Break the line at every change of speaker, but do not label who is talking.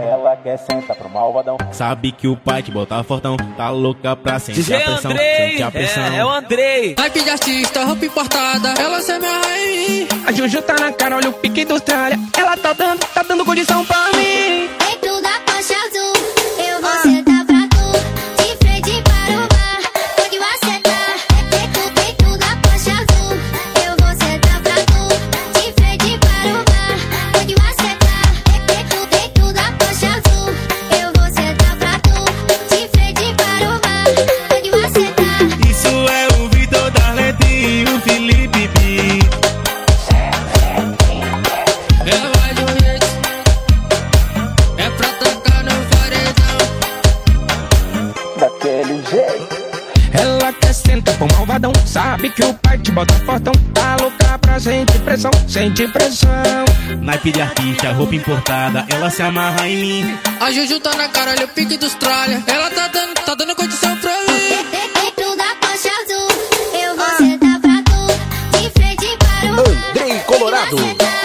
Ela quer sentar pro malvadão.
Sabe que o pai te bota fortão. Tá louca pra sentir
DJ
a pressão.
Andrei,
Sente a pressão.
é o Andrei.
Hype de artista, roupa importada, ela se amarra em mim.
A Juju tá na cara, olha o pique do Austrália. Ela tá dando condição pra mim.
Dentro da faixa azul, eu vou sentar pra tu. De frente para o bar, pode acertar. Dentro da faixa azul, eu vou sentar pra tu. De frente para o bar, pode acertar. Dentro da faixa azul, eu vou sentar pra tu. De frente para o bar, pode acertar.
Isso é o Vitor da Leti e o Felipe B.
Ela vai do hit, é pra tocar no paredão.
Daquele jeito.
Ela quer sentar pro malvadão. Sabe que o pai te bota fortão. Tá louca pra sentir pressão, sente pressão.
Naipe de artista, roupa importada. Ela se amarra em mim.
A Juju tá na cara, olha o pique do Austrália. Ela tá dando condição pra mim.
Dentro da faixa azul, eu vou sentar pra tu. De frente para o bar,
Andrei Colorado.
pode acertar.